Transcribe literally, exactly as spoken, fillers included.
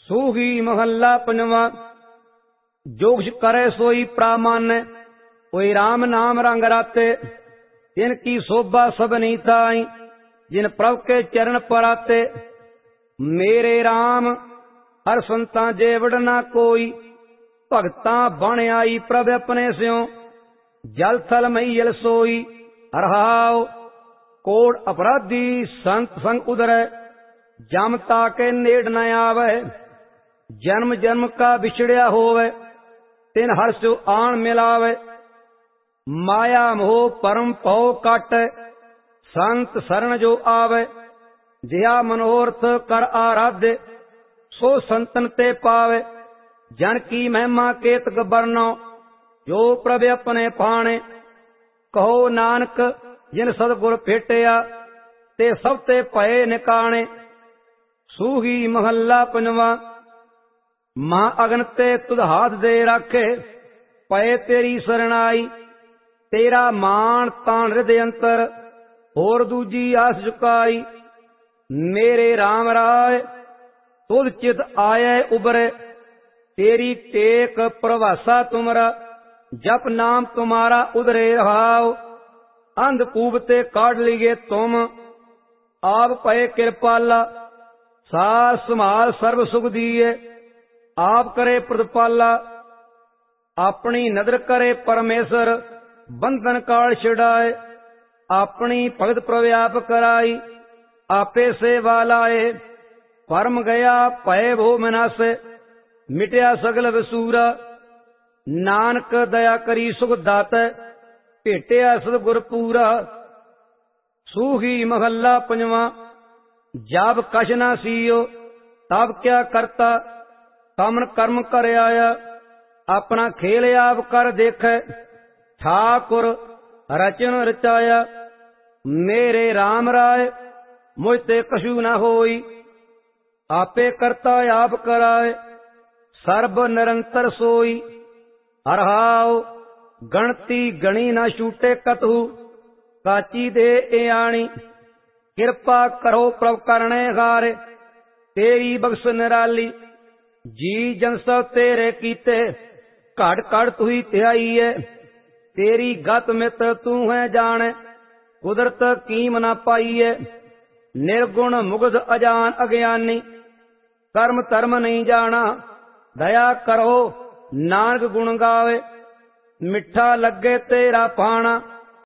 सूही महला पंजवा। जोग करे सोई प्रामान्य, कोई राम नाम रंग राते। तिनकी शोभा सबनी ताई, जिन प्रभ के चरण पराते। मेरे राम हर संता जेवड़ ना कोई, भगता बन आई प्रभ अपने स्यों। जल थल मैयल सोई हरहाओ, कोड़ अपराधी संत संग उधरै। जमता के नेड़ न आवे, जन्म जन्म का बिछड़िया होवे। तिन हर सो आन मिलावे, माया मोह परम पौ काटे। संत शरण जो आवे, जिया मनोरथ कर आराध्य। सो संतन ते पावे, जन की महिमा केतक बरनो। जो प्रभ अपने पाणे, कहो नानक जिन सतगुर भेटिया। ते सब ते भये निकाणे। सूही महला पंजवा। मां अगन ते तुध हाथ दे राखे, पए तेरी सरणाई। तेरा मान तान हृदय अंतर, होर दूजी आस झुकाई। मेरे राम राय तुध चित आये उबरे। तेरी टेक प्रभासा तुमरा, जप नाम तुम्हारा उधरे रहाओ। अंधकूप ते काट लिए तुम, आप पए कृपाला। सास संभाल सर्व सुख दिए, आप करे प्रतिपाला। अपनी नदर करे परमेश्वर, बंधन काल छिड़ाए। अपनी भगत प्रव्याप कराई, आपे सेवा लाए। परम गया भय भो मनासे, मिटया सगल वसूरा। नानक दया करी सुख दाते, भेटिया सतगुर पूरा। सूही महला पंजवा। जब कछ ना सीयो, तब क्या करता। कामन कर्म कर आया, अपना खेल आप कर देखे। ठाकुर रचन रचाया, मेरे राम राय मुझ ते कछु न होई। आपे करता आप कराए, सर्ब निरंतर सोई। हरहाओ गणती गणी न छूटे कतहु, काची दे एआणी। कृपा करो प्रभ करने हारे, तेरी बख्श निराली। जी जन सब तेरे कीते, घट घट तू ही ध्याई है। तेरी गत मित्र तू है जाने, कुदरत कीम न पाई है। निर्गुण मुग्ध अजान अज्ञानी, कर्म धर्म नहीं जाना। दया करो नानक गुण गावे, मिठा लगे तेरा पाना।